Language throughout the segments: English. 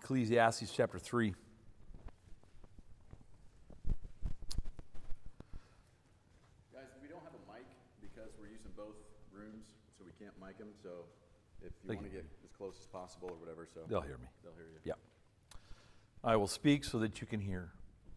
Ecclesiastes chapter 3. Guys, we don't have a mic because we're using both rooms, so we can't mic them. So if you want to get as close as possible or whatever, so They'll hear me. they'll hear you. Yeah. I will speak so that you can hear.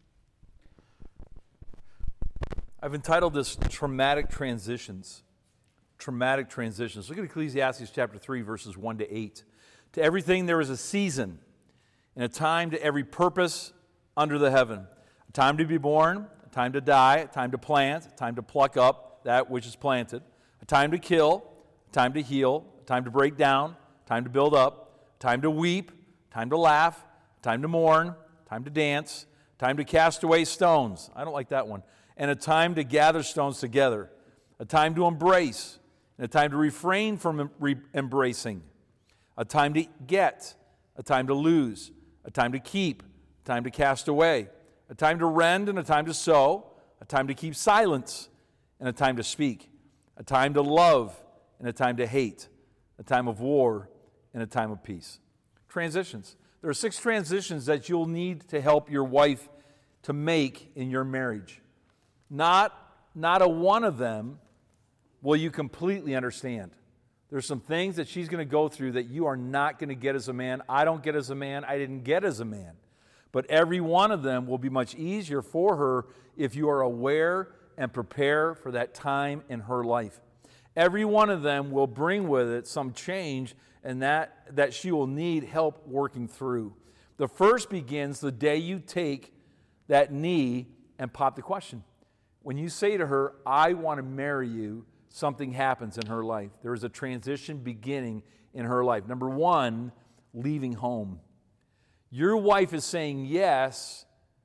I've entitled this Traumatic Transitions. Traumatic Transitions. Look at Ecclesiastes chapter 3, verses 1 to 8. To everything there is a season, and a time to every purpose under the heaven. A time to be born, a time to die, a time to plant, a time to pluck up that which is planted, a time to kill, a time to heal, a time to break down, a time to build up, a time to weep, a time to laugh, a time to mourn, a time to dance, a time to cast away stones. I don't like that one. And a time to gather stones together, a time to embrace, and a time to refrain from embracing, a time to get, a time to lose, a time to keep, a time to cast away, a time to rend and a time to sow, a time to keep silence and a time to speak, a time to love and a time to hate, a time of war and a time of peace. Transitions. There are 6 transitions that you'll need to help your wife to make in your marriage. Not a one of them will you completely understand. There's some things that she's going to go through that you are not going to get as a man. I don't get as a man. I didn't get as a man. But every one of them will be much easier for her if you are aware and prepare for that time in her life. Every one of them will bring with it some change and that she will need help working through. The first begins the day you take that knee and pop the question. When you say to her, I want to marry you, something happens in her life. There is a transition beginning in her life. Number 1, leaving home. Your wife is saying yes,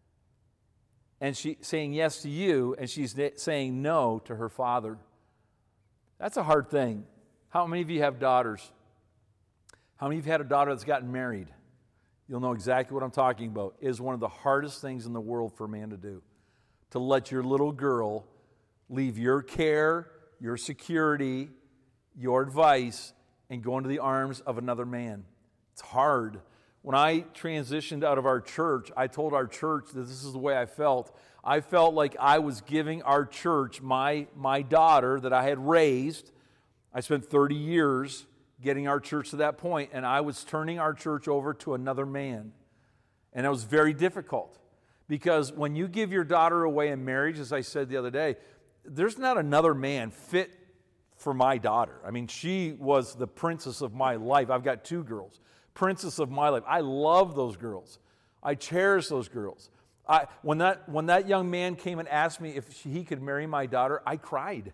and she's saying yes to you, and she's saying no to her father. That's a hard thing. How many of you have daughters? How many of you have had a daughter that's gotten married? You'll know exactly what I'm talking about. It is one of the hardest things in the world for a man to do. To let your little girl leave your care, your security, your advice, and go into the arms of another man. It's hard. When I transitioned out of our church, I told our church that this is the way I felt. I felt like I was giving our church my daughter that I had raised. I spent 30 years getting our church to that point, and I was turning our church over to another man. And it was very difficult. Because when you give your daughter away in marriage, as I said the other day, there's not another man fit for my daughter. I mean, she was the princess of my life. I've got 2 girls. Princess of my life. I love those girls. I cherish those girls. When that young man came and asked me if he could marry my daughter, I cried.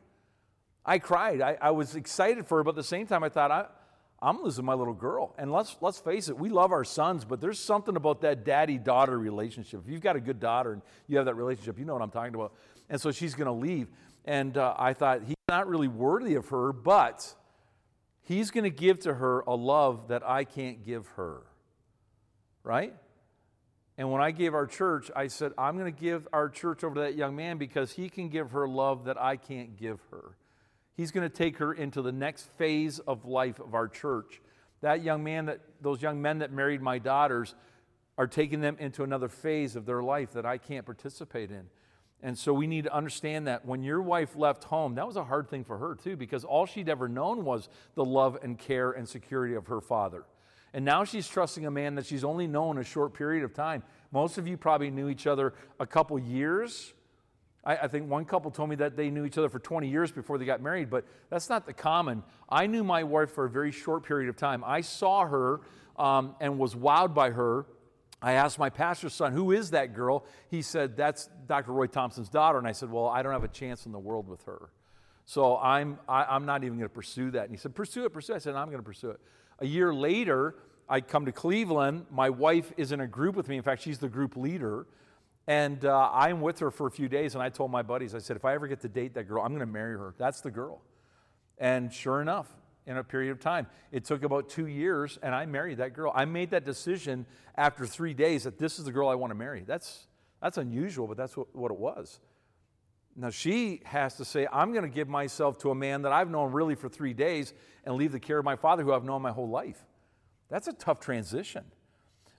I was excited for her, but at the same time I thought, I'm losing my little girl. And let's face it, we love our sons, but there's something about that daddy-daughter relationship. If you've got a good daughter and you have that relationship, you know what I'm talking about. And so she's going to leave. And I thought, he's not really worthy of her, but he's going to give to her a love that I can't give her. Right? And when I gave our church, I said, I'm going to give our church over to that young man because he can give her love that I can't give her. He's going to take her into the next phase of life of our church. Those young men that married my daughters are taking them into another phase of their life that I can't participate in. And so we need to understand that when your wife left home, that was a hard thing for her too, because all she'd ever known was the love and care and security of her father. And now she's trusting a man that she's only known a short period of time. Most of you probably knew each other a couple years. I think one couple told me that they knew each other for 20 years before they got married, but that's not the common. I knew my wife for a very short period of time. I saw her and was wowed by her. I asked my pastor's son, who is that girl? He said, that's Dr. Roy Thompson's daughter. And I said, well, I don't have a chance in the world with her. So I'm not even going to pursue that. And he said, pursue it. I said, I'm going to pursue it. A year later, I come to Cleveland. My wife is in a group with me. In fact, she's the group leader. And I'm with her for a few days, and I told my buddies, I said, if I ever get to date that girl, I'm going to marry her. That's the girl. And sure enough, in a period of time, it took about 2 years, and I married that girl. I made that decision after 3 days that this is the girl I want to marry. That's unusual, but that's what it was. Now she has to say, I'm going to give myself to a man that I've known really for 3 days and leave the care of my father who I've known my whole life. That's a tough transition.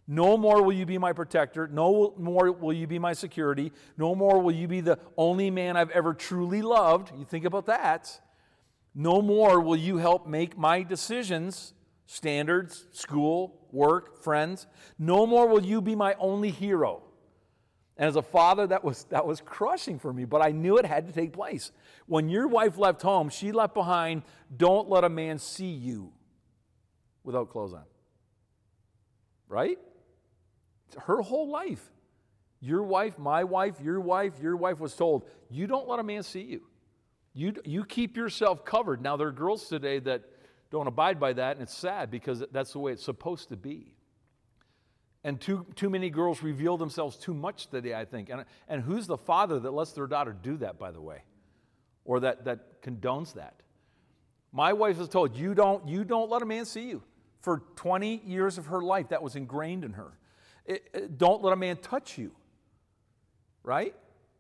No more will you be my protector. No more will you be my security. No more will you be the only man I've ever truly loved. You think about that. No more will you help make my decisions, standards, school, work, friends. No more will you be my only hero. And as a father, that was crushing for me, but I knew it had to take place. When your wife left home, she left behind, don't let a man see you without clothes on. Right? Her whole life. Your wife, my wife, your wife was told, you don't let a man see you. You keep yourself covered. Now, there are girls today that don't abide by that, and it's sad because that's the way it's supposed to be. And too many girls reveal themselves too much today, I think. And who's the father that lets their daughter do that, by the way? Or that condones that? My wife was told, you don't let a man see you. For 20 years of her life, that was ingrained in her. Don't let a man touch you. Right?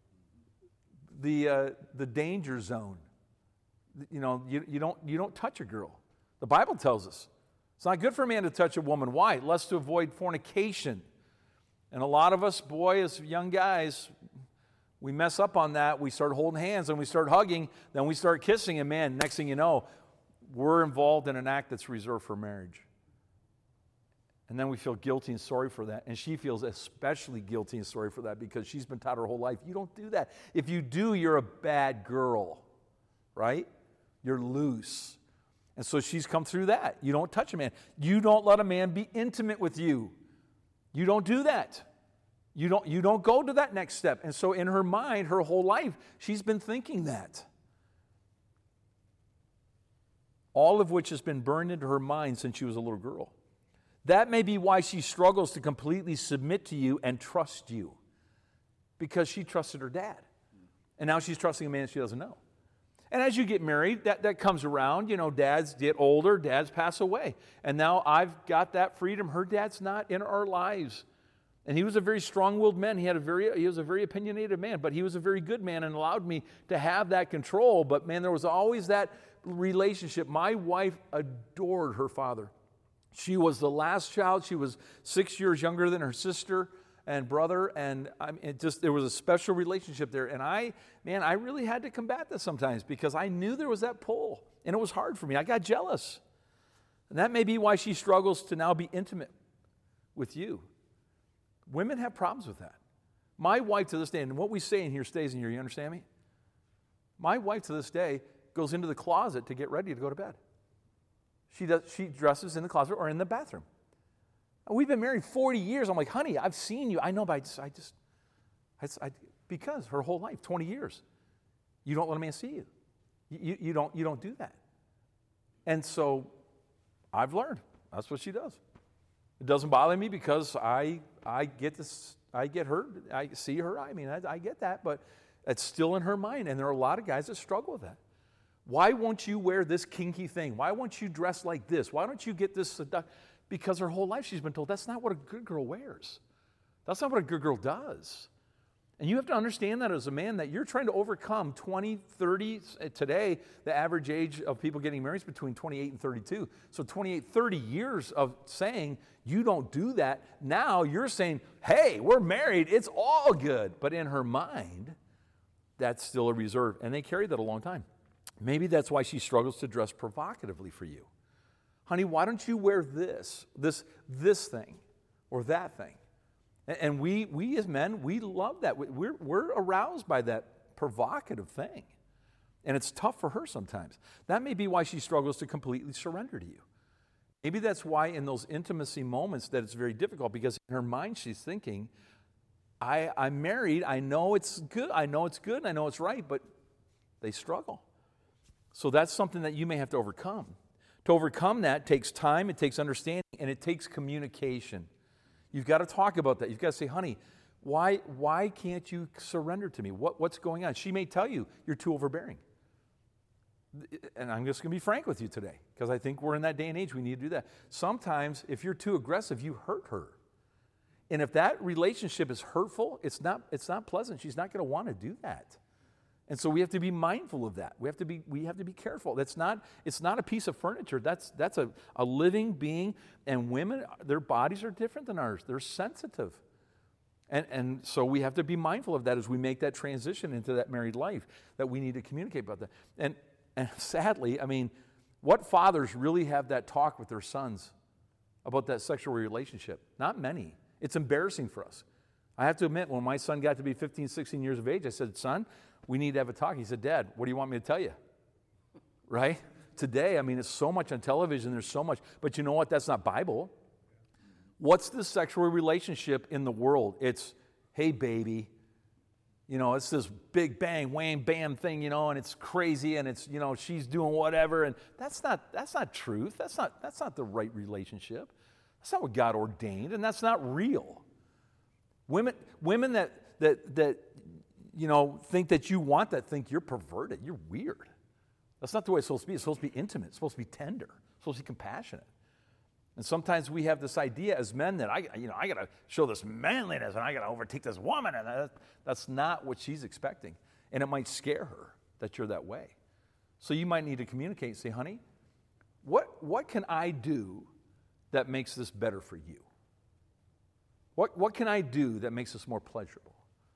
The danger zone. You don't touch a girl. The Bible tells us. It's not good for a man to touch a woman. Why? Lest to avoid fornication. And a lot of us, boy, as young guys, we mess up on that. We start holding hands and we start hugging. Then we start kissing. And man, next thing you know, we're involved in an act that's reserved for marriage. And then we feel guilty and sorry for that. And she feels especially guilty and sorry for that because she's been taught her whole life, you don't do that. If you do, you're a bad girl. Right? You're loose. And so she's come through that. You don't touch a man. You don't let a man be intimate with you. You don't do that. You don't go to that next step. And so in her mind, her whole life, she's been thinking that. All of which has been burned into her mind since she was a little girl. That may be why she struggles to completely submit to you and trust you. Because she trusted her dad. And now she's trusting a man she doesn't know. And as you get married, that comes around. You know, dads get older, dads pass away. And now I've got that freedom. Her dad's not in our lives. And he was a very strong-willed man. He was a very opinionated man, but he was a very good man and allowed me to have that control. But man, there was always that relationship. My wife adored her father. She was the last child. She was 6 years younger than her sister and brother, and there was a special relationship there. And I really had to combat this sometimes because I knew there was that pull, and it was hard for me. I got jealous. And that may be why she struggles to now be intimate with you. Women have problems with that. My wife to this day, and what we say in here stays in here, you understand me? My wife to this day goes into the closet to get ready to go to bed. She dresses in the closet or in the bathroom. We've been married 40 years. I'm like, honey, I've seen you. I know, but because her whole life, 20 years, you don't let a man see you. You don't do that. And so I've learned. That's what she does. It doesn't bother me because I get her, I see her. I mean, I get that, but it's still in her mind. And there are a lot of guys that struggle with that. Why won't you wear this kinky thing? Why won't you dress like this? Why don't you get this? Because her whole life she's been told that's not what a good girl wears. That's not what a good girl does. And you have to understand that as a man, that you're trying to overcome 20, 30, today, the average age of people getting married is between 28 and 32. So 28, 30 years of saying, you don't do that. Now you're saying, hey, we're married, it's all good. But in her mind, that's still a reserve. And they carry that a long time. Maybe that's why she struggles to dress provocatively for you. Honey, why don't you wear this thing or that thing? And we as men, we love that. We're aroused by that provocative thing. And it's tough for her sometimes. That may be why she struggles to completely surrender to you. Maybe that's why in those intimacy moments that it's very difficult, because in her mind she's thinking, I'm married, I know it's good, I know it's right, but they struggle. So that's something that you may have to overcome. To overcome that takes time, it takes understanding, and it takes communication. You've got to talk about that. You've got to say, honey, why can't you surrender to me? What's going on? She may tell you, you're too overbearing. And I'm just going to be frank with you today, because I think we're in that day and age we need to do that. Sometimes, if you're too aggressive, you hurt her. And if that relationship is hurtful, it's not pleasant. She's not going to want to do that. And so we have to be mindful of that. We have to be careful. It's not a piece of furniture. That's a living being. And women, their bodies are different than ours. They're sensitive. And so we have to be mindful of that as we make that transition into that married life, that we need to communicate about that. And sadly, I mean, what fathers really have that talk with their sons about that sexual relationship? Not many. It's embarrassing for us. I have to admit, when my son got to be 15, 16 years of age, I said, son, we need to have a talk. He said, Dad, what do you want me to tell you? Right? Today, I mean, it's so much on television, there's so much. But you know what? That's not Bible. What's the sexual relationship in the world? It's, hey, baby. You know, it's this big bang, wham, bam thing, you know, and it's crazy, and it's, you know, she's doing whatever, and that's not truth. That's not the right relationship. That's not what God ordained, and that's not real. Women that you know, think that you want that, think you're perverted. You're weird. That's not the way it's supposed to be. It's supposed to be intimate. It's supposed to be tender. It's supposed to be compassionate. And sometimes we have this idea as men that I got to show this manliness and I got to overtake this woman, and that's not what she's expecting. And it might scare her that you're that way. So you might need to communicate and say, honey, what can I do that makes this better for you? What can I do that makes this more pleasurable?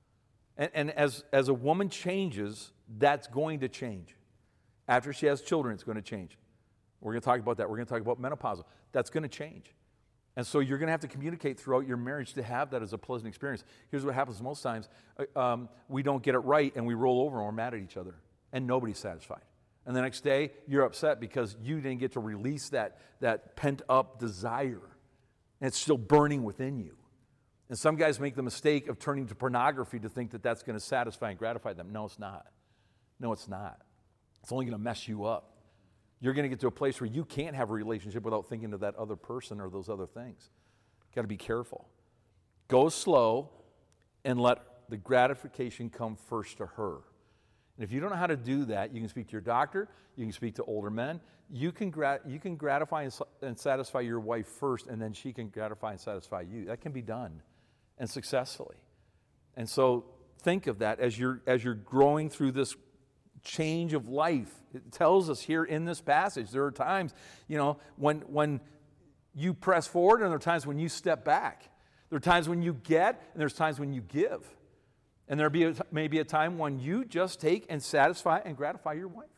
And as a woman changes, that's going to change. After she has children, it's going to change. We're going to talk about that. We're going to talk about menopausal. That's going to change. And so you're going to have to communicate throughout your marriage to have that as a pleasant experience. Here's what happens most times. We don't get it right, and we roll over and we're mad at each other, and nobody's satisfied. And the next day, you're upset because you didn't get to release that pent-up desire, and it's still burning within you. And some guys make the mistake of turning to pornography to think that that's going to satisfy and gratify them. No, it's not. No, it's not. It's only going to mess you up. You're going to get to a place where you can't have a relationship without thinking of that other person or those other things. Got to be careful. Go slow and let the gratification come first to her. And if you don't know how to do that, you can speak to your doctor, you can speak to older men. You can gratify and satisfy your wife first, and then she can gratify and satisfy you. That can be done, and successfully. And so think of that as you're growing through this change of life. It tells us here in this passage, there are times, you know, when you press forward, and there are times when you step back. There are times when you get, and there's times when you give. And there may be a time when you just take and satisfy and gratify your wife.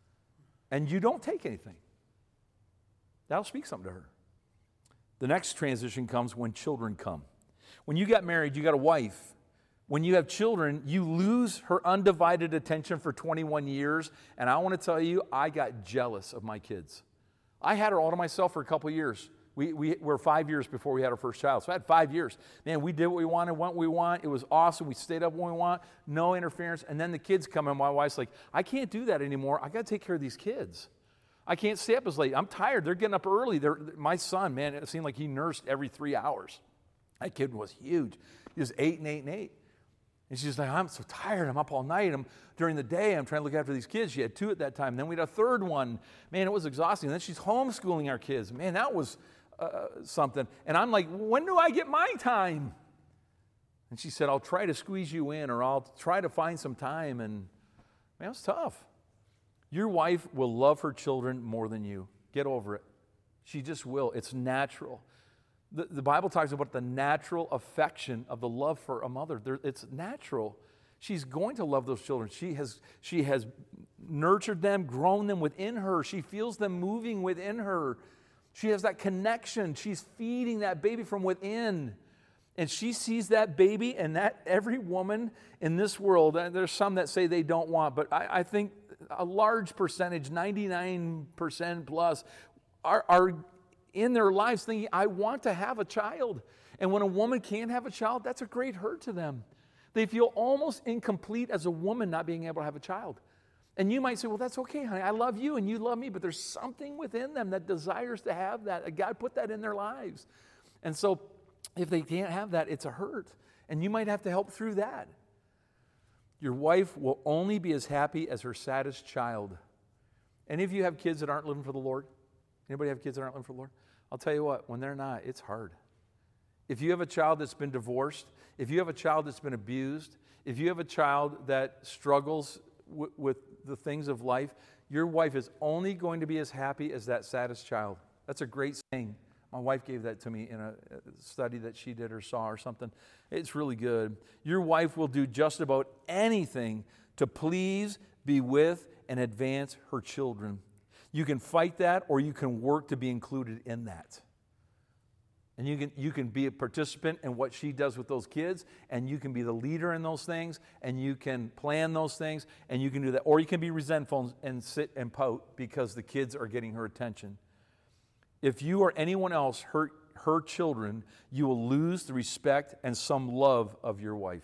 And you don't take anything. That'll speak something to her. The next transition comes when children come. When you got married, you got a wife. When you have children, you lose her undivided attention for 21 years. And I want to tell you, I got jealous of my kids. I had her all to myself for a couple of years. We were 5 years before we had our first child. So I had 5 years. Man, we did what we wanted, went what we want. It was awesome. We stayed up when we want. No interference. And then the kids come in. My wife's like, I can't do that anymore. I got to take care of these kids. I can't stay up as late. I'm tired. They're getting up early. My son, man, it seemed like he nursed every 3 hours. That kid was huge. He was 8 and 8 and 8. And she's like, I'm so tired. I'm up all night. During the day, I'm trying to look after these kids. She had 2 at that time. Then we had a third one. Man, it was exhausting. And then she's homeschooling our kids. Man, that was something. And I'm like, when do I get my time? And she said, I'll try to squeeze you in, or I'll try to find some time. And man, it's tough. Your wife will love her children more than you. Get over it. She just will. It's natural. The Bible talks about the natural affection of the love for a mother. It's natural. She's going to love those children. She has nurtured them, grown them within her. She feels them moving within her. She has that connection. She's feeding that baby from within. And she sees that baby, and that every woman in this world, and there's some that say they don't want, but I think a large percentage, 99% plus, are in their lives thinking, I want to have a child. And when a woman can't have a child, that's a great hurt to them. They feel almost incomplete as a woman not being able to have a child. And you might say, well, that's okay, honey. I love you and you love me, but there's something within them that desires to have that. God put that in their lives. And so if they can't have that, it's a hurt. And you might have to help through that. Your wife will only be as happy as her saddest child. Any of you have kids that aren't living for the Lord? Anybody have kids that aren't living for the Lord? I'll tell you what, when they're not, it's hard. If you have a child that's been divorced, if you have a child that's been abused, if you have a child that struggles with the things of life, your wife is only going to be as happy as that saddest child. That's a great saying. My wife gave that to me in a study that she did or saw or something. It's really good. Your wife will do just about anything to please, be with, and advance her children. You can fight that, or you can work to be included in that. And you can be a participant in what she does with those kids, and you can be the leader in those things, and you can plan those things, and you can do that. Or you can be resentful and sit and pout because the kids are getting her attention. If you or anyone else hurt her children, you will lose the respect and some love of your wife.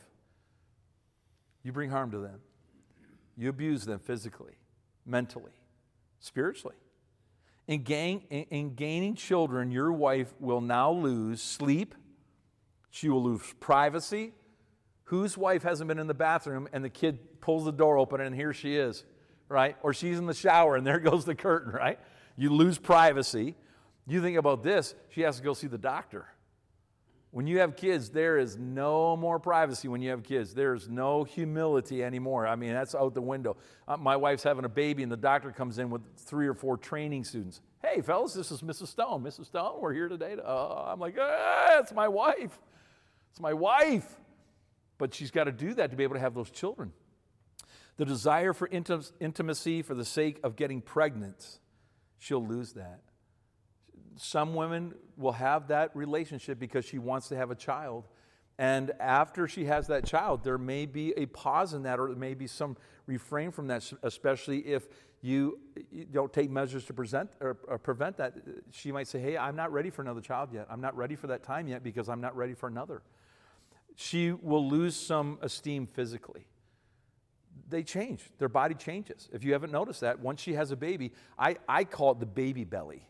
You bring harm to them. You abuse them physically, mentally, spiritually. In gaining children, your wife will now lose sleep. She will lose privacy. Whose wife hasn't been in the bathroom and the kid pulls the door open and here she is, right? Or she's in the shower and there goes the curtain, right? You lose privacy. You think about this, she has to go see the doctor. When you have kids, there is no more privacy when you have kids. There's no humility anymore. I mean, that's out the window. My wife's having a baby, and the doctor comes in with 3 or 4 training students. Hey, fellas, this is Mrs. Stone. Mrs. Stone, we're here today. I'm like, it's my wife. It's my wife. But she's got to do that to be able to have those children. The desire for intimacy for the sake of getting pregnant, she'll lose that. Some women will have that relationship because she wants to have a child. And after she has that child, there may be a pause in that, or there may be some refrain from that, especially if you don't take measures to prevent that. She might say, hey, I'm not ready for another child yet. I'm not ready for that time yet because I'm not ready for another. She will lose some esteem physically. They change. Their body changes. If you haven't noticed that, once she has a baby, I call it the baby belly.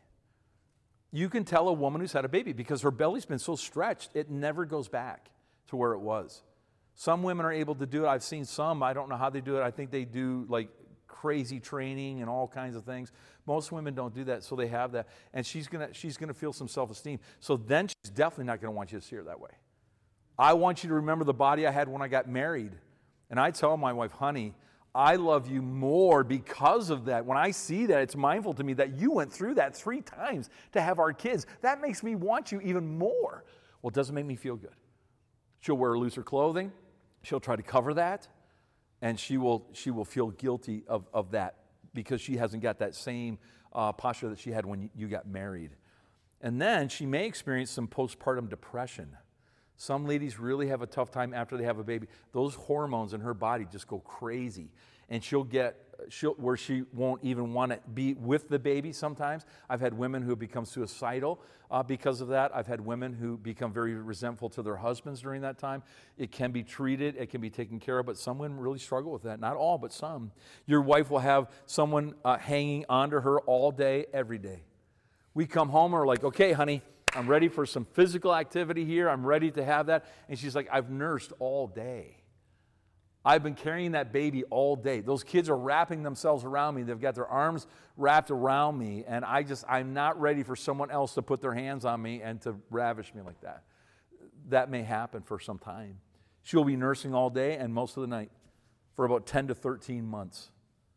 You can tell a woman who's had a baby because her belly's been so stretched, it never goes back to where it was. Some women are able to do it. I've seen some. I don't know how they do it. I think they do like crazy training and all kinds of things. Most women don't do that, so they have that. And she's gonna feel some self-esteem. So then she's definitely not going to want you to see her that way. I want you to remember the body I had when I got married. And I tell my wife, honey, I love you more because of that. When I see that, it's mindful to me that you went through that 3 times to have our kids. That makes me want you even more. Well, it doesn't make me feel good. She'll wear looser clothing. She'll try to cover that. And she will feel guilty of that because she hasn't got that same posture that she had when you got married. And then she may experience some postpartum depression. Some ladies really have a tough time after they have a baby. Those hormones in her body just go crazy. And she'll where she won't even want to be with the baby sometimes. I've had women who have become suicidal because of that. I've had women who become very resentful to their husbands during that time. It can be treated, it can be taken care of, but some women really struggle with that. Not all, but some. Your wife will have someone hanging onto her all day, every day. We come home and we're like, okay, honey, I'm ready for some physical activity here. I'm ready to have that. And she's like, I've nursed all day. I've been carrying that baby all day. Those kids are wrapping themselves around me. They've got their arms wrapped around me. And I'm not ready for someone else to put their hands on me and to ravish me like that. That may happen for some time. She'll be nursing all day and most of the night for about 10 to 13 months.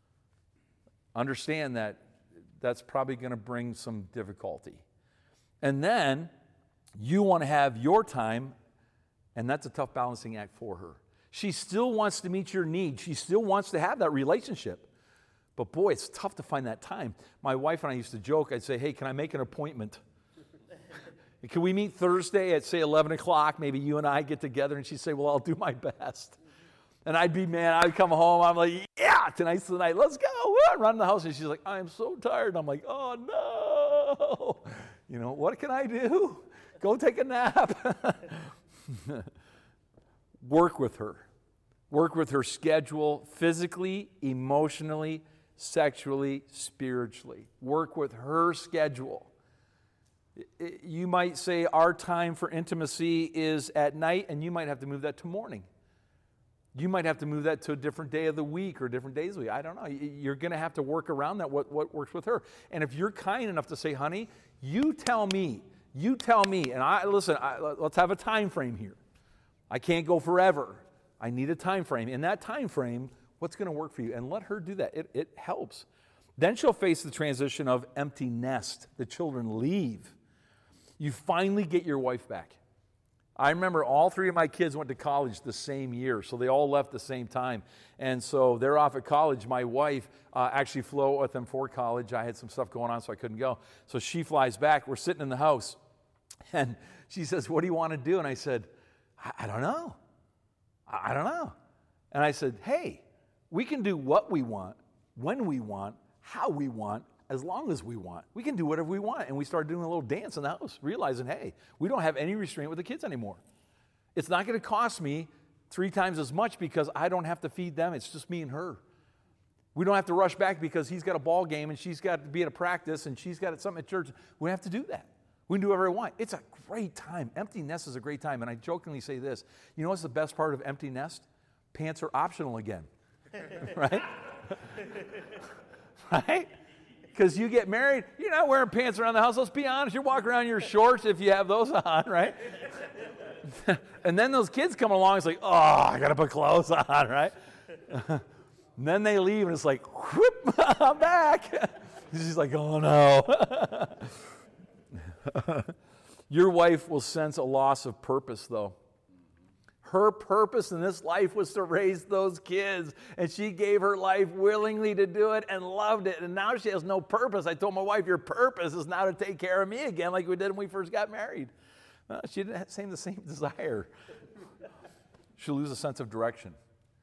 Understand that that's probably going to bring some difficulty. And then you want to have your time, and that's a tough balancing act for her. She still wants to meet your needs. She still wants to have that relationship. But boy, it's tough to find that time. My wife and I used to joke. I'd say, hey, can I make an appointment? Can we meet Thursday at, say, 11 o'clock? Maybe you and I get together. And she'd say, well, I'll do my best. And I'd come home. I'm like, yeah, tonight's the night. Let's go. I'd run in the house. And she's like, I'm so tired. And I'm like, oh, no. What can I do? Go take a nap. Work with her. Work with her schedule physically, emotionally, sexually, spiritually. Work with her schedule. You might say our time for intimacy is at night, and you might have to move that to morning. You might have to move that to a different day of the week or different days of the week. I don't know. You're going to have to work around that, what works with her. And if you're kind enough to say, honey, you tell me, and let's have a time frame here. I can't go forever. I need a time frame. In that time frame, What's going to work for you? And let her do that. It helps. Then she'll face the transition of empty nest. The children leave. You finally get your wife back. I remember all three of my kids went to college the same year, so they all left the same time. And so they're off at college. My wife actually flew out with them for college. I had some stuff going on, so I couldn't go. So she flies back. We're sitting in the house, and she says, what do you want to do? And I said, I don't know. I don't know. And I said, hey, we can do what we want, when we want, how we want, as long as we want. We can do whatever we want. And we started doing a little dance in the house, realizing, hey, we don't have any restraint with the kids anymore. It's not going to cost me 3 times as much because I don't have to feed them. It's just me and her. We don't have to rush back because he's got a ball game and she's got to be at a practice and she's got something at church. We don't have to do that. We can do whatever we want. It's a great time. Empty nest is a great time. And I jokingly say this. You know what's the best part of empty nest? Pants are optional again. Right? Right? Because you get married, you're not wearing pants around the house. Let's be honest. You're walking around in your shorts if you have those on, right? And then those kids come along. It's like, oh, I got to put clothes on, right? And then they leave, and it's like, whoop, I'm back. She's like, oh, no. Your wife will sense a loss of purpose, though. Her purpose in this life was to raise those kids, and she gave her life willingly to do it and loved it, and now she has no purpose. I told my wife, your purpose is now to take care of me again like we did when we first got married. She didn't have the same desire. She'll lose a sense of direction.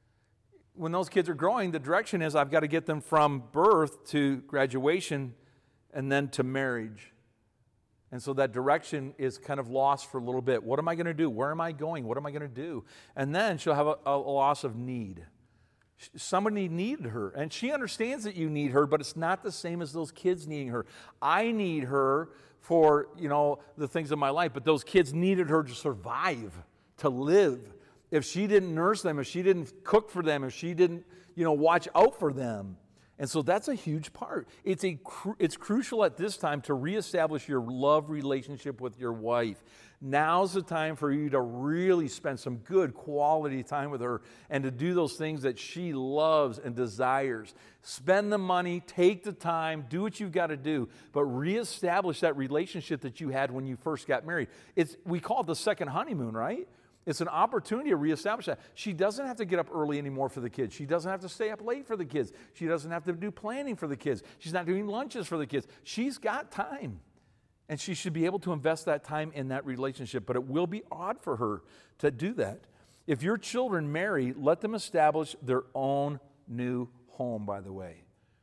When those kids are growing, the direction is I've got to get them from birth to graduation and then to marriage. And so that direction is kind of lost for a little bit. What am I going to do? Where am I going? What am I going to do? And then she'll have a loss of need. Somebody needed her, and she understands that you need her, but it's not the same as those kids needing her. I need her for, the things of my life, but those kids needed her to survive, to live. If she didn't nurse them, if she didn't cook for them, if she didn't, watch out for them. And so that's a huge part. It's crucial at this time to reestablish your love relationship with your wife. Now's the time for you to really spend some good quality time with her and to do those things that she loves and desires. Spend the money, take the time, do what you've got to do, but reestablish that relationship that you had when you first got married. We call it the second honeymoon, right? It's an opportunity to reestablish that. She doesn't have to get up early anymore for the kids. She doesn't have to stay up late for the kids. She doesn't have to do planning for the kids. She's not doing lunches for the kids. She's got time. And she should be able to invest that time in that relationship. But it will be odd for her to do that. If your children marry, let them establish their own new home, by the way.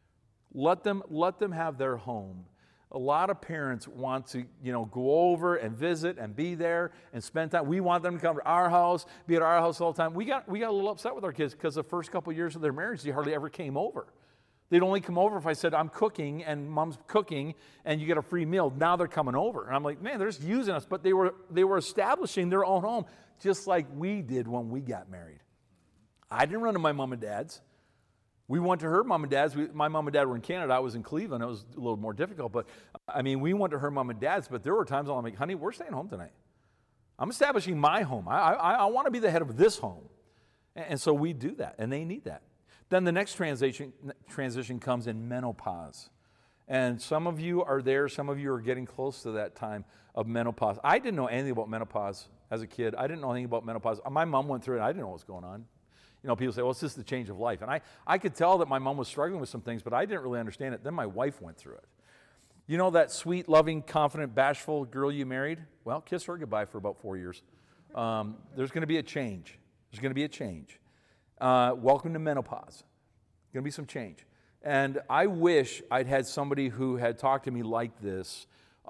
Let them have their home. A lot of parents want to, go over and visit and be there and spend time. We want them to come to our house, be at our house all the time. We got a little upset with our kids because the first couple of years of their marriage, they hardly ever came over. They'd only come over if I said, I'm cooking and mom's cooking and you get a free meal. Now they're coming over. And I'm like, man, they're just using us. But they were establishing their own home just like we did when we got married. I didn't run to my mom and dad's. We went to her mom and dad's. My mom and dad were in Canada. I was in Cleveland. It was a little more difficult. But, we went to her mom and dad's. But there were times I'm like, honey, we're staying home tonight. I'm establishing my home. I want to be the head of this home. And so we do that, and they need that. Then the next transition comes in menopause. And some of you are there. Some of you are getting close to that time of menopause. I didn't know anything about menopause as a kid. I didn't know anything about menopause. My mom went through it. I didn't know what was going on. People say, well, it's just the change of life. And I could tell that my mom was struggling with some things, but I didn't really understand it. Then my wife went through it. You know that sweet, loving, confident, bashful girl you married? Well, kiss her goodbye for about 4 years. There's going to be a change. There's going to be a change. Welcome to menopause. Going to be some change. And I wish I'd had somebody who had talked to me like this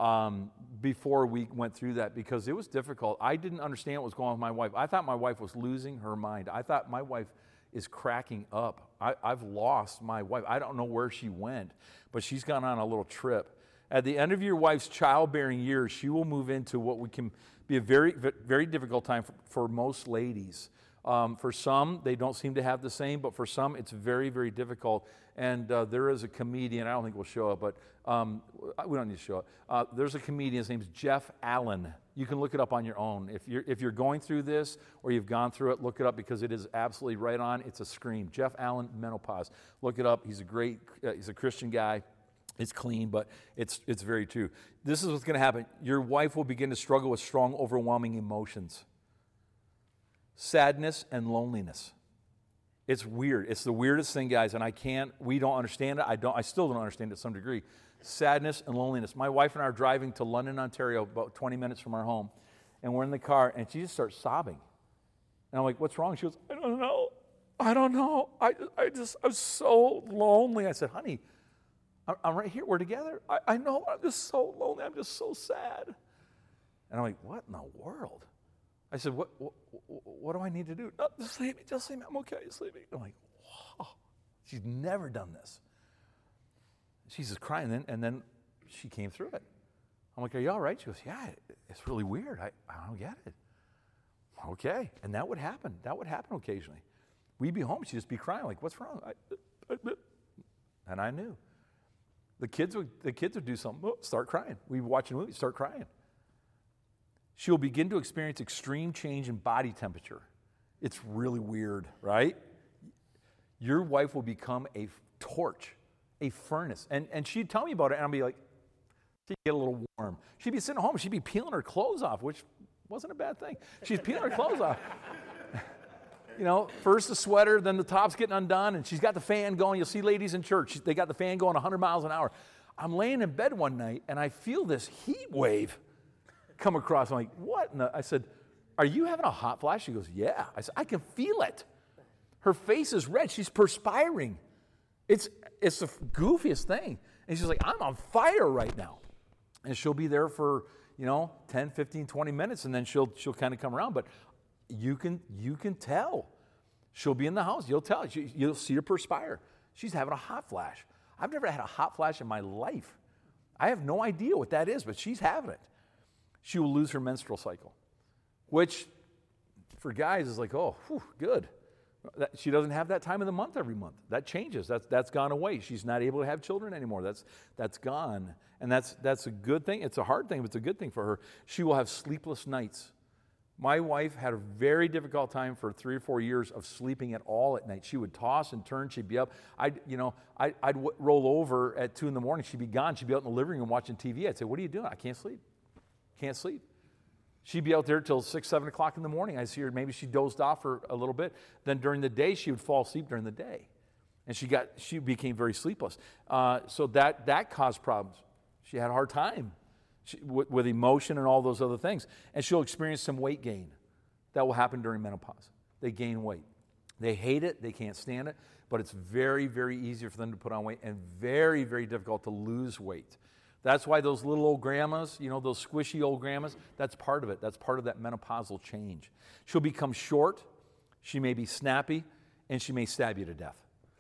before we went through that, because it was difficult. I didn't understand what was going on with my wife. I thought my wife was losing her mind. I thought my wife is cracking up. I've lost my wife. I don't know where she went, but she's gone on a little trip. At the end of your wife's childbearing years, she will move into what we can be a very, very difficult time for most ladies. For some, they don't seem to have the same, but for some, it's very, very difficult. And there is a comedian, I don't think we'll show it, but we don't need to show it. There's a comedian, his name's Jeff Allen. You can look it up on your own. If you're going through this or you've gone through it, look it up because it is absolutely right on. It's a scream. Jeff Allen, menopause. Look it up. He's a Christian guy. It's clean, but it's very true. This is what's going to happen. Your wife will begin to struggle with strong, overwhelming emotions. Sadness and loneliness. It's weird. It's the weirdest thing, guys, and we don't understand it. I still don't understand it to some degree. Sadness and loneliness. My wife and I are driving to London, Ontario, about 20 minutes from our home, and we're in the car, and she just starts sobbing. And I'm like, what's wrong? She goes, I don't know. I'm so lonely. I said, honey, I'm right here. We're together. I know. I'm just so lonely. I'm just so sad. And I'm like, what in the world? I said, what do I need to do? No, just leave me. I'm okay. Just leave me. I'm like, wow. She's never done this. She's just crying, and then she came through it. I'm like, are you all right? She goes, yeah, it's really weird. I don't get it. Okay. And that would happen. That would happen occasionally. We'd be home. She'd just be crying, like, what's wrong? And I knew. The kids would do something, start crying. We'd watch a movie, start crying. She'll begin to experience extreme change in body temperature. It's really weird, right? Your wife will become a torch, a furnace. And she'd tell me about it, and I'd be like, she'd get a little warm. She'd be sitting home, she'd be peeling her clothes off, which wasn't a bad thing. She's peeling her clothes off. You know, first the sweater, then the top's getting undone, and she's got the fan going. You'll see ladies in church, they got the fan going 100 miles an hour. I'm laying in bed one night, and I feel this heat wave come across. I'm like, what? I said, are you having a hot flash? She goes, yeah. I said, I can feel it. Her face is red. She's perspiring. It's the goofiest thing. And she's like, I'm on fire right now. And she'll be there for, 10, 15, 20 minutes, and then she'll kind of come around. But you can tell. She'll be in the house. You'll tell. You'll see her perspire. She's having a hot flash. I've never had a hot flash in my life. I have no idea what that is, but she's having it. She will lose her menstrual cycle, which for guys is like, oh, whew, good. She doesn't have that time of the month every month. That changes. That's gone away. She's not able to have children anymore. That's gone. And that's a good thing. It's a hard thing, but it's a good thing for her. She will have sleepless nights. My wife had a very difficult time for 3 or 4 years of sleeping at all at night. She would toss and turn. She'd be up. I'd roll over at 2 a.m. She'd be gone. She'd be out in the living room watching TV. I'd say, what are you doing? I can't sleep. Can't sleep. She'd be out there till 6, 7 o'clock in the morning. I see her, maybe she dozed off for a little bit. Then during the day, she would fall asleep during the day. And she became very sleepless. So that caused problems. She had a hard time with emotion and all those other things. And she'll experience some weight gain. That will happen during menopause. They gain weight. They hate it. They can't stand it. But it's very, very easy for them to put on weight and very, very difficult to lose weight. That's why those little old grandmas, those squishy old grandmas, that's part of it. That's part of that menopausal change. She'll become short, she may be snappy, and she may stab you to death.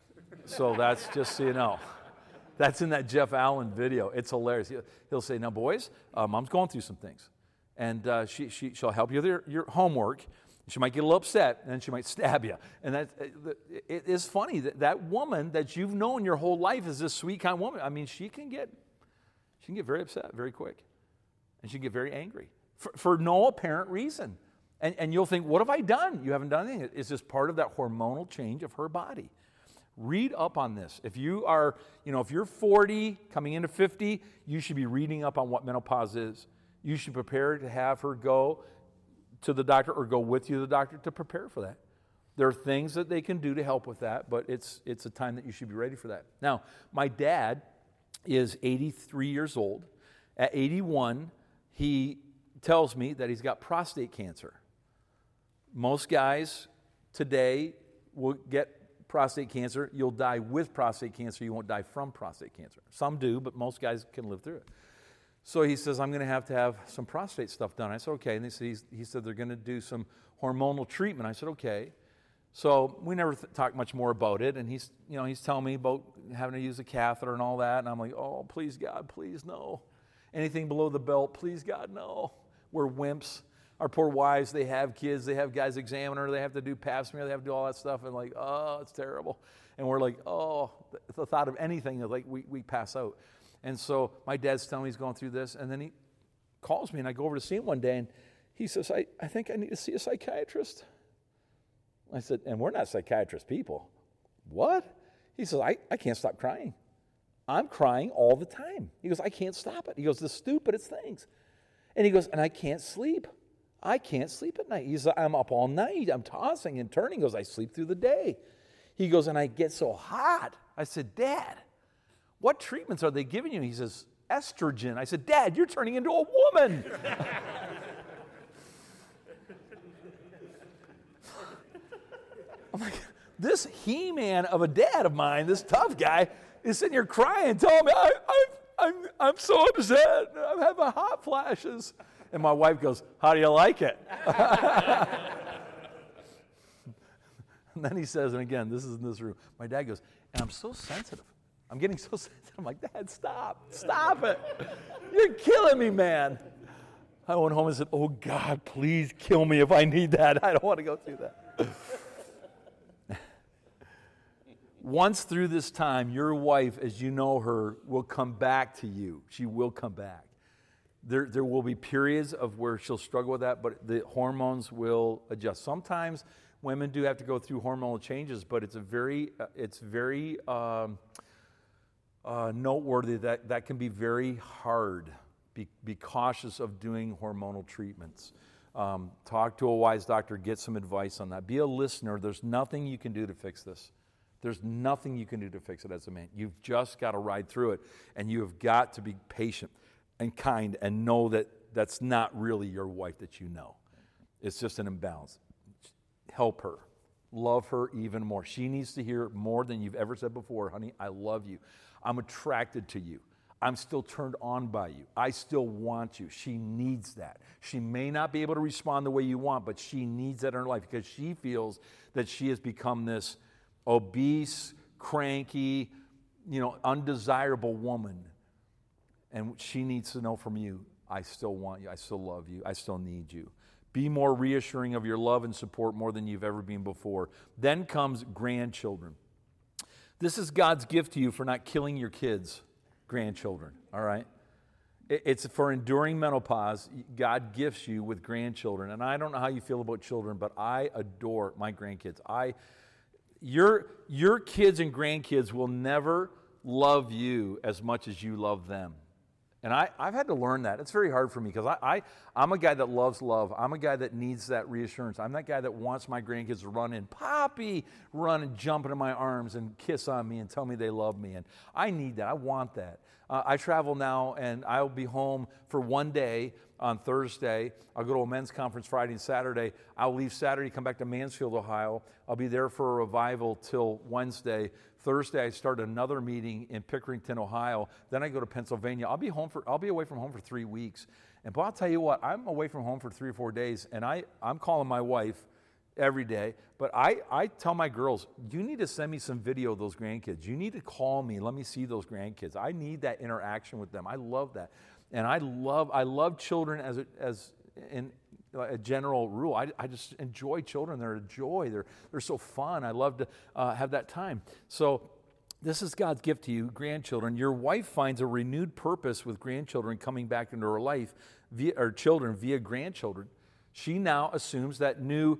So that's just so you know. That's in that Jeff Allen video. It's hilarious. He'll say, now boys, mom's going through some things. And she'll help you with your homework. She might get a little upset, and then she might stab you. And it is funny that woman that you've known your whole life is this sweet, kind woman. I mean, she can get very upset very quick. And she can get very angry for no apparent reason. And you'll think, what have I done? You haven't done anything. It's just part of that hormonal change of her body. Read up on this. If you are, if you're 40, coming into 50, you should be reading up on what menopause is. You should prepare to have her go to the doctor or go with you to the doctor to prepare for that. There are things that they can do to help with that, but it's a time that you should be ready for that. Now, my dad is 83 years old. At 81, he tells me that he's got prostate cancer. Most guys today will get prostate cancer. You'll die with prostate cancer. You won't die from prostate cancer. Some do, but most guys can live through it. So he says, I'm going to have some prostate stuff done. I said, okay. And he said they're going to do some hormonal treatment. I said, okay. So we never talked much more about it. And he's telling me about having to use a catheter and all that. And I'm like, oh, please, God, please, no. Anything below the belt, please, God, no. We're wimps. Our poor wives, they have kids, they have guys examine her, they have to do pap smear, they have to do all that stuff, and like, oh, it's terrible. And we're like, oh, the thought of anything is like we pass out. And so my dad's telling me he's going through this, and then he calls me, and I go over to see him one day, and he says, I think I need to see a psychiatrist. I said, and we're not psychiatrist people. What? He says, I can't stop crying. I'm crying all the time. He goes, I can't stop it. He goes, the stupidest things. And he goes, and I can't sleep. I can't sleep at night. He says, I'm up all night. I'm tossing and turning. He goes, I sleep through the day. He goes, and I get so hot. I said, Dad, what treatments are they giving you? He says, estrogen. I said, Dad, you're turning into a woman. I'm like, this he-man of a dad of mine, this tough guy, is sitting here crying, telling me, I'm so upset. I'm having hot flashes. And my wife goes, how do you like it? And then he says, and again, this is in this room, my dad goes, and I'm so sensitive. I'm getting so sensitive. I'm like, Dad, stop it. You're killing me, man. I went home and said, oh, God, please kill me if I need that. I don't want to go through that. Once through this time, your wife, as you know her, will come back to you. She will come back. There will be periods of where she'll struggle with that, but the hormones will adjust. Sometimes women do have to go through hormonal changes, but it's very noteworthy that can be very hard. Be cautious of doing hormonal treatments. Talk to a wise doctor. Get some advice on that. Be a listener. There's nothing you can do to fix this. There's nothing you can do to fix it as a man. You've just got to ride through it, and you have got to be patient and kind and know that that's not really your wife that you know. It's just an imbalance. Help her. Love her even more. She needs to hear more than you've ever said before. Honey, I love you. I'm attracted to you. I'm still turned on by you. I still want you. She needs that. She may not be able to respond the way you want, but she needs that in her life because she feels that she has become this obese, cranky, undesirable woman. And she needs to know from you, I still want you, I still love you, I still need you. Be more reassuring of your love and support more than you've ever been before. Then comes grandchildren. This is God's gift to you for not killing your kids, grandchildren, all right? It's for enduring menopause. God gifts you with grandchildren. And I don't know how you feel about children, but I adore my grandkids. Your kids and grandkids will never love you as much as you love them. And I've had to learn that. It's very hard for me because I'm a guy that loves love. I'm a guy that needs that reassurance. I'm that guy that wants my grandkids to run in, Poppy, run and jump into my arms and kiss on me and tell me they love me. And I need that. I want that. I travel now, and I'll be home for one day on Thursday. I'll go to a men's conference Friday and Saturday. I'll leave Saturday, come back to Mansfield, Ohio. I'll be there for a revival till Wednesday. Thursday, I start another meeting in Pickerington, Ohio. Then I go to Pennsylvania. I'll be away from home for 3 weeks. But I'll tell you what, I'm away from home for 3 or 4 days, and I'm calling my wife every day. But I tell my girls, you need to send me some video of those grandkids. You need to call me. Let me see those grandkids. I need that interaction with them. I love that. And I love children as in a general rule. I just enjoy children. They're a joy. They're so fun. I love to have that time. So this is God's gift to you, grandchildren. Your wife finds a renewed purpose with grandchildren coming back into her life via grandchildren. She now assumes that new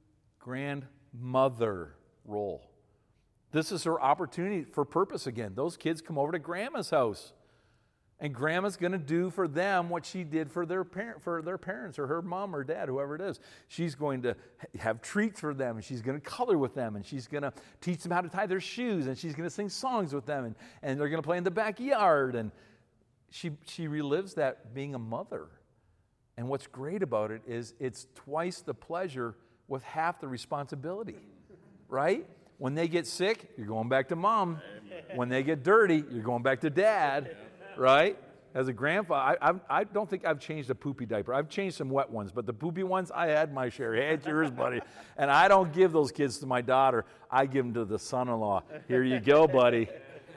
grandmother role. This is her opportunity for purpose again. Those kids come over to Grandma's house. And Grandma's going to do for them what she did for their parents or her mom or dad, whoever it is. She's going to have treats for them, and she's going to color with them, and she's going to teach them how to tie their shoes, and she's going to sing songs with them, and they're going to play in the backyard. And she relives that being a mother. And what's great about it is it's twice the pleasure with half the responsibility, right? When they get sick, you're going back to mom. When they get dirty, you're going back to dad. Right? As a grandpa, I don't think I've changed a poopy diaper. I've changed some wet ones, but the poopy ones, I had my share. Hey, it's yours, buddy. And I don't give those kids to my daughter. I give them to the son-in-law. Here you go, buddy.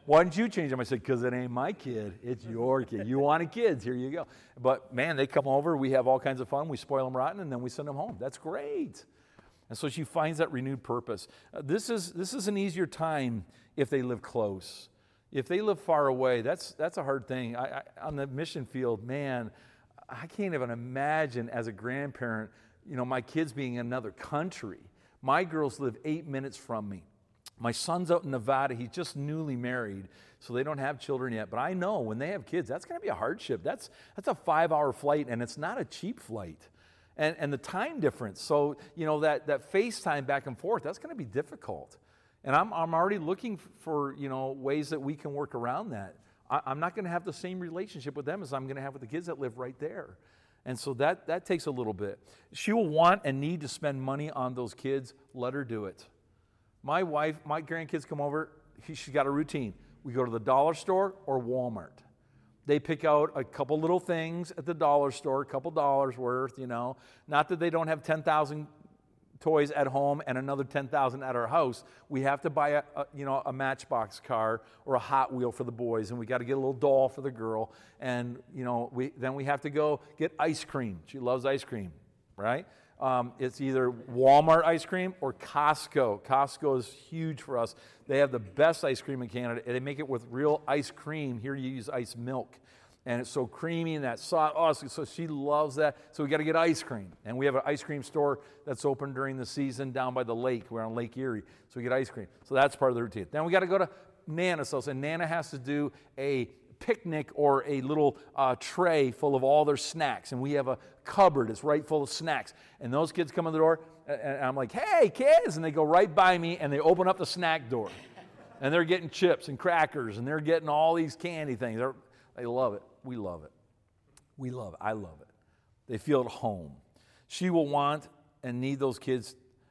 Why didn't you change them? I said, because it ain't my kid. It's your kid. You wanted kids. Here you go. But, man, they come over. We have all kinds of fun. We spoil them rotten, and then we send them home. That's great. And so she finds that renewed purpose. This is an easier time if they live close. If they live far away, that's a hard thing. On the mission field, man, I can't even imagine as a grandparent, my kids being in another country. My girls live 8 minutes from me. My son's out in Nevada. He's just newly married, so they don't have children yet. But I know when they have kids, that's going to be a hardship. That's a 5-hour flight, and it's not a cheap flight. And the time difference, so, that FaceTime back and forth, that's going to be difficult. And I'm already looking for, ways that we can work around that. I'm not going to have the same relationship with them as I'm going to have with the kids that live right there. And so that takes a little bit. She will want and need to spend money on those kids. Let her do it. My wife, my grandkids come over. She's got a routine. We go to the dollar store or Walmart. They pick out a couple little things at the dollar store, a couple dollars worth, Not that they don't have 10,000 toys at home and another 10,000 at our house. We have to buy a Matchbox car or a Hot Wheel for the boys, and we got to get a little doll for the girl. And then we have to go get ice cream. She loves ice cream, right? It's either Walmart ice cream or Costco. Costco is huge for us. They have the best ice cream in Canada, and they make it with real ice cream. Here you use ice milk. And it's so creamy and that soft. Oh, so she loves that. So we got to get ice cream. And we have an ice cream store that's open during the season down by the lake. We're on Lake Erie. So we get ice cream. So that's part of the routine. Then we got to go to Nana's house. And Nana has to do a picnic or a little tray full of all their snacks. And we have a cupboard that's right full of snacks. And those kids come in the door. And I'm like, hey, kids. And they go right by me and they open up the snack door. And they're getting chips and crackers. And they're getting all these candy things. They love it. We love it. We love it. I love it. They feel at home. She will want and need those kids.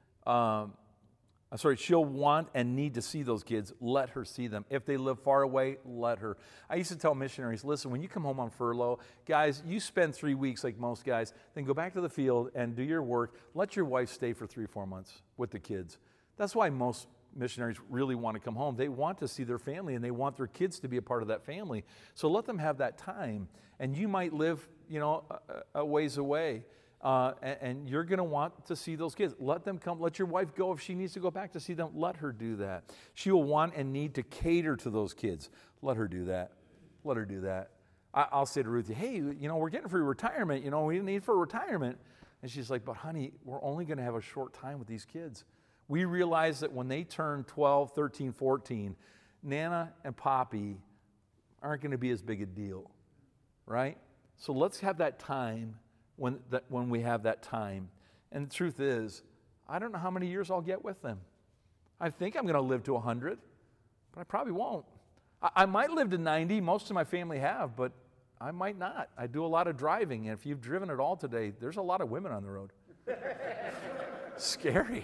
She'll want and need to see those kids. Let her see them. If they live far away, let her. I used to tell missionaries, listen, when you come home on furlough, guys, you spend 3 weeks like most guys, then go back to the field and do your work. Let your wife stay for 3 or 4 months with the kids. That's why most missionaries really want to come home. They want to see their family, and they want their kids to be a part of that family. So let them have that time. And you might live, a ways away, and you're going to want to see those kids. Let them come. Let your wife go if she needs to go back to see them. Let her do that. She will want and need to cater to those kids. Let her do that. Let her do that. I'll say to Ruthie, hey, we're getting for retirement. We need for retirement. And she's like, but honey, we're only going to have a short time with these kids. We realize that when they turn 12, 13, 14, Nana and Poppy aren't going to be as big a deal, right? So let's have that time when we have that time. And the truth is, I don't know how many years I'll get with them. I think I'm going to live to 100, but I probably won't. I might live to 90. Most of my family have, but I might not. I do a lot of driving, and if you've driven at all today, there's a lot of women on the road. Scary.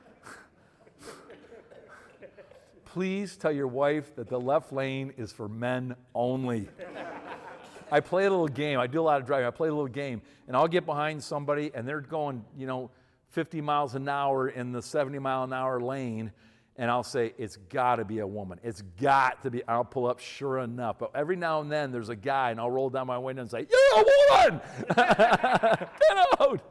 Please tell your wife that the left lane is for men only. I play a little game. I do a lot of driving. I play a little game, and I'll get behind somebody, and they're going, 50 miles an hour in the 70-mile-an-hour lane, and I'll say, it's got to be a woman. It's got to be. I'll pull up, sure enough. But every now and then, there's a guy, and I'll roll down my window and say, you're a woman! Get out!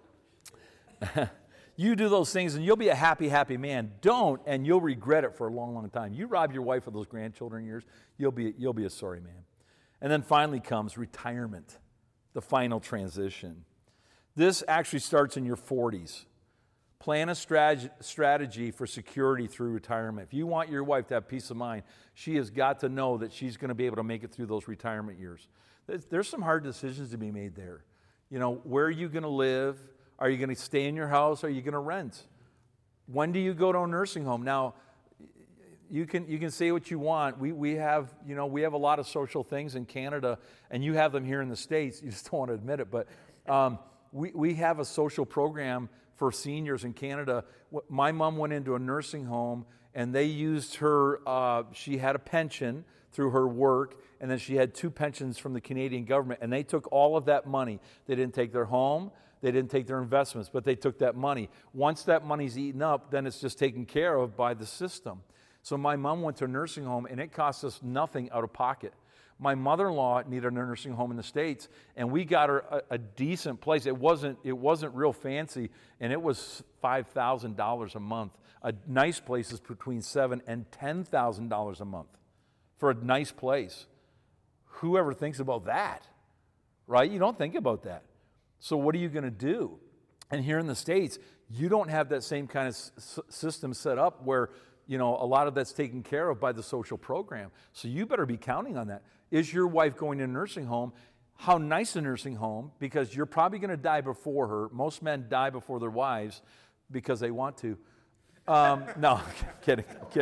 You do those things and you'll be a happy, happy man. Don't, and you'll regret it for a long, long time. You rob your wife of those grandchildren of yours, you'll be a sorry man. And then finally comes retirement, the final transition. This actually starts in your 40s. Plan a strategy for security through retirement. If you want your wife to have peace of mind, she has got to know that she's going to be able to make it through those retirement years. There's some hard decisions to be made there. Where are you going to live? Are you going to stay in your house? Are you going to rent? When do you go to a nursing home? Now, you can say what you want. We have a lot of social things in Canada, and you have them here in the States. You just don't want to admit it, but we have a social program for seniors in Canada. My mom went into a nursing home, and they used her. She had a pension through her work, and then she had 2 pensions from the Canadian government, and they took all of that money. They didn't take their home. They didn't take their investments, but they took that money. Once that money's eaten up, then it's just taken care of by the system. So my mom went to a nursing home, and it cost us nothing out of pocket. My mother-in-law needed a nursing home in the States, and we got her a decent place. It wasn't real fancy, and it was $5,000 a month. A nice place is between $7,000 and $10,000 a month for a nice place. Whoever thinks about that, right? You don't think about that. So what are you going to do? And here in the States, you don't have that same kind of system set up where, a lot of that's taken care of by the social program. So you better be counting on that. Is your wife going to a nursing home? How nice a nursing home, because you're probably going to die before her. Most men die before their wives because they want to. No, kidding.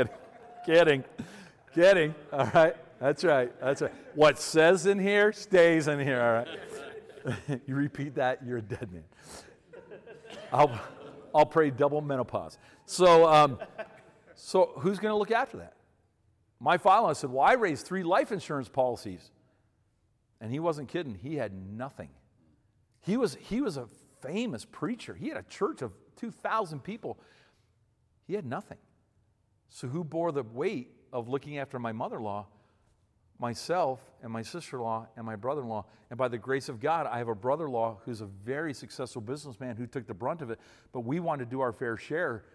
All right, that's right. What says in here stays in here, all right? You repeat that, you're a dead man. I'll pray double menopause. So who's going to look after that? My father-in-law said, well, I raised 3 life insurance policies. And he wasn't kidding. He had nothing. He was a famous preacher. He had a church of 2,000 people. He had nothing. So who bore the weight of looking after my mother-in-law? Myself and my sister-in-law and my brother-in-law. And by the grace of God, I have a brother-in-law who's a very successful businessman who took the brunt of it. But we wanted to do our fair share.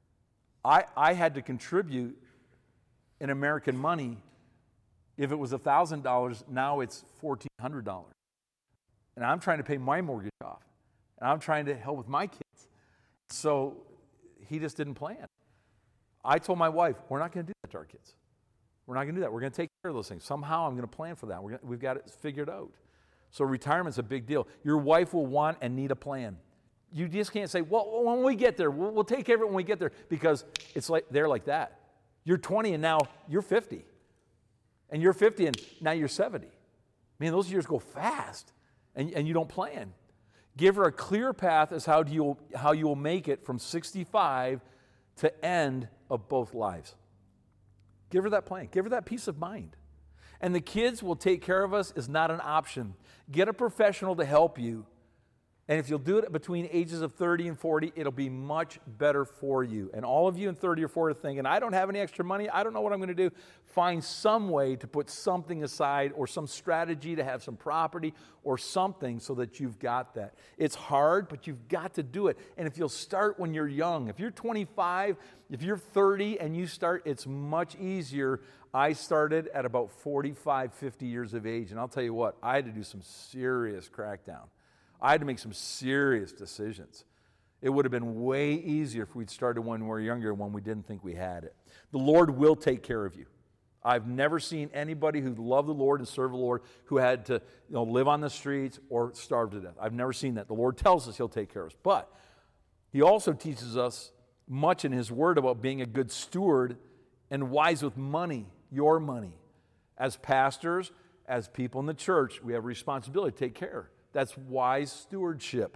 I had to contribute in American money. If it was $1,000, now it's $1,400. And I'm trying to pay my mortgage off. And I'm trying to help with my kids. So he just didn't plan. I told my wife, we're not going to do that to our kids. We're not going to do that. We're going to take care of those things. Somehow I'm going to plan for that. We've got it figured out. So retirement's a big deal. Your wife will want and need a plan. You just can't say, well, when we get there, we'll take care of it when we get there, because it's like they're like that. You're 20 and now you're 50. And you're 50 and now you're 70. Man, those years go fast, and you don't plan. Give her a clear path as how you will make it from 65 to end of both lives. Give her that plan. Give her that peace of mind. And the kids will take care of us is not an option. Get a professional to help you. And if you'll do it between ages of 30 and 40, it'll be much better for you. And all of you in 30 or 40 are thinking, I don't have any extra money. I don't know what I'm going to do. Find some way to put something aside, or some strategy to have some property or something so that you've got that. It's hard, but you've got to do it. And if you'll start when you're young, if you're 25, if you're 30 and you start, it's much easier. I started at about 45, 50 years of age. And I'll tell you what, I had to do some serious crackdown. I had to make some serious decisions. It would have been way easier if we'd started when we were younger, when we didn't think we had it. The Lord will take care of you. I've never seen anybody who loved the Lord and served the Lord who had to live on the streets or starve to death. I've never seen that. The Lord tells us He'll take care of us. But He also teaches us much in His Word about being a good steward and wise with money, your money. As pastors, as people in the church, we have a responsibility to take care. That's wise stewardship.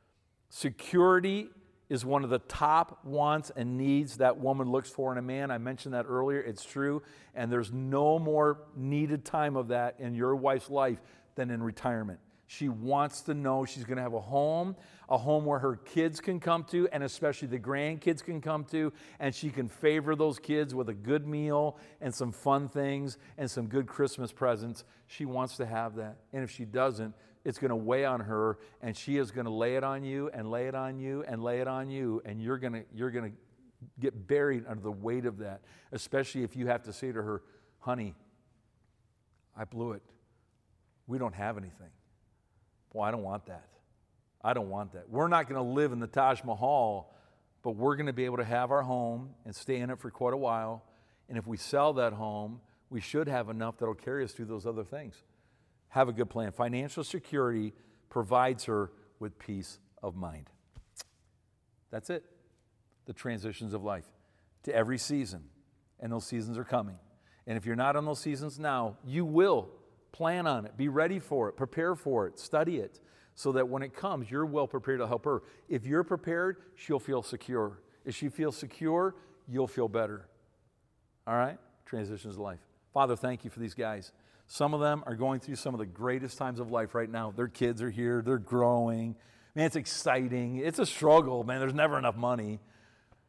Security is one of the top wants and needs that woman looks for in a man. I mentioned that earlier. It's true. And there's no more needed time of that in your wife's life than in retirement. She wants to know she's going to have a home where her kids can come to, and especially the grandkids can come to, and she can favor those kids with a good meal and some fun things and some good Christmas presents. She wants to have that. And if she doesn't, it's going to weigh on her, and she is going to lay it on you and lay it on you and lay it on you, and you're going to get buried under the weight of that, especially if you have to say to her, honey, I blew it. We don't have anything. Well, I don't want that. I don't want that. We're not going to live in the Taj Mahal, but we're going to be able to have our home and stay in it for quite a while, and if we sell that home, we should have enough that will carry us through those other things. Have a good plan. Financial security provides her with peace of mind. That's it. The transitions of life to every season. And those seasons are coming. And if you're not on those seasons now, you will. Plan on it. Be ready for it. Prepare for it. Study it. So that when it comes, you're well prepared to help her. If you're prepared, she'll feel secure. If she feels secure, you'll feel better. All right? Transitions of life. Father, thank you for these guys. Some of them are going through some of the greatest times of life right now. Their kids are here. They're growing. Man, it's exciting. It's a struggle, man. There's never enough money.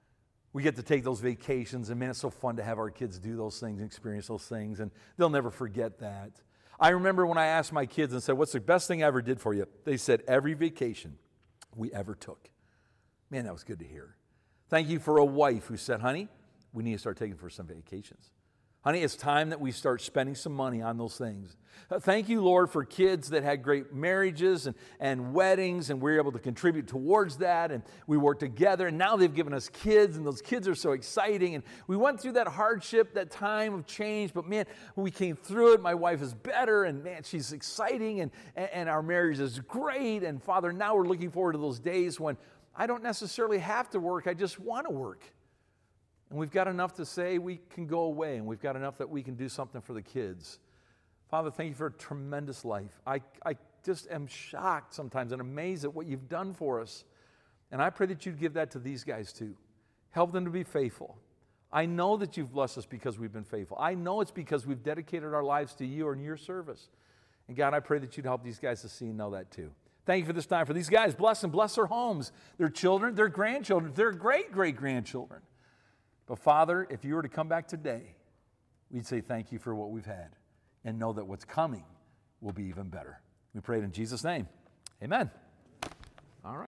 We get to take those vacations, and man, it's so fun to have our kids do those things, experience those things, and they'll never forget that. I remember when I asked my kids and said, what's the best thing I ever did for you? They said, every vacation we ever took. Man, that was good to hear. Thank you for a wife who said, honey, we need to start taking for some vacations. Honey, it's time that we start spending some money on those things. Thank you, Lord, for kids that had great marriages and weddings, and we were able to contribute towards that, and we worked together, and now they've given us kids, and those kids are so exciting, and we went through that hardship, that time of change, but man, we came through it. My wife is better, and man, she's exciting, and our marriage is great, and Father, now we're looking forward to those days when I don't necessarily have to work, I just want to work. And we've got enough to say we can go away, and we've got enough that we can do something for the kids. Father, thank you for a tremendous life. I just am shocked sometimes and amazed at what you've done for us. And I pray that you'd give that to these guys too. Help them to be faithful. I know that you've blessed us because we've been faithful. I know it's because we've dedicated our lives to you and your service. And God, I pray that you'd help these guys to see and know that too. Thank you for this time. For these guys, bless them, bless their homes, their children, their grandchildren, their great-great-grandchildren. But Father, if you were to come back today, we'd say thank you for what we've had and know that what's coming will be even better. We pray it in Jesus' name. Amen.